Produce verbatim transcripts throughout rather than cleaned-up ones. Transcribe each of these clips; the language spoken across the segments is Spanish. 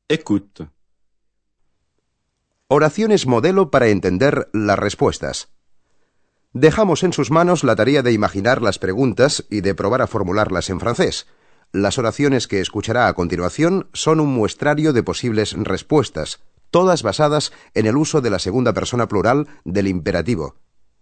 Écoute. Oraciones modelo para entender las respuestas. Dejamos en sus manos la tarea de imaginar las preguntas y de probar a formularlas en francés. Las oraciones que escuchará a continuación son un muestrario de posibles respuestas, todas basadas en el uso de la segunda persona plural del imperativo.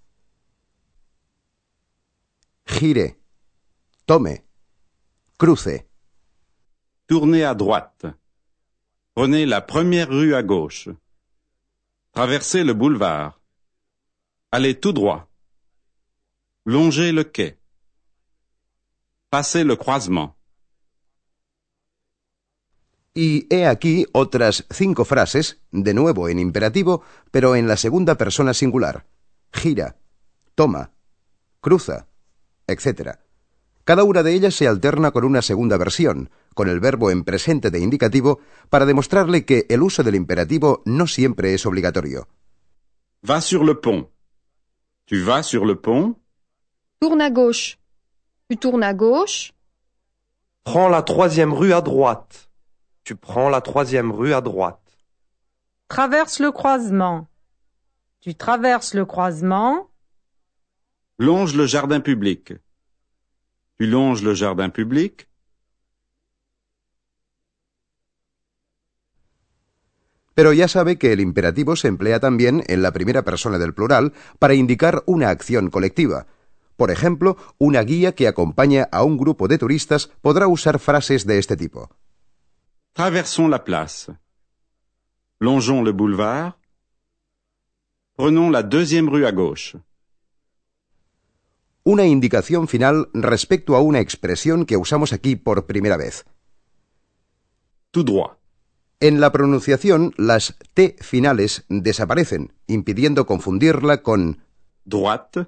Gire, tome, cruce. Tournez à droite. Prenez la première rue à gauche. Traversez le boulevard. Allez tout droit. Longez le quai. Passez le croisement. Y he aquí otras cinco frases, de nuevo en imperativo, pero en la segunda persona singular. Gira, toma, cruza, etcétera. Cada una de ellas se alterna con una segunda versión, con el verbo en presente de indicativo, para demostrarle que el uso del imperativo no siempre es obligatorio. Va sur le pont. Tu vas sur le pont? Tourne à gauche. Tu tournes à gauche? Prends la troisième rue à droite. Tu prends la troisième rue à droite. Traverse le croisement. Tu traverses le croisement? Longe le jardin public. Tu longes le jardin public? Pero ya sabe que el imperativo se emplea también en la primera persona del plural para indicar una acción colectiva. Por ejemplo, una guía que acompaña a un grupo de turistas podrá usar frases de este tipo. Traversons la place. Longeons le boulevard. Prenons la deuxième rue à gauche. Una indicación final respecto a una expresión que usamos aquí por primera vez. Tout droit. En la pronunciación, las T finales desaparecen, impidiendo confundirla con Droite.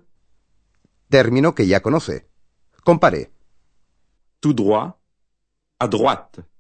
término que ya conoce. Compare. Tout droit. À droite.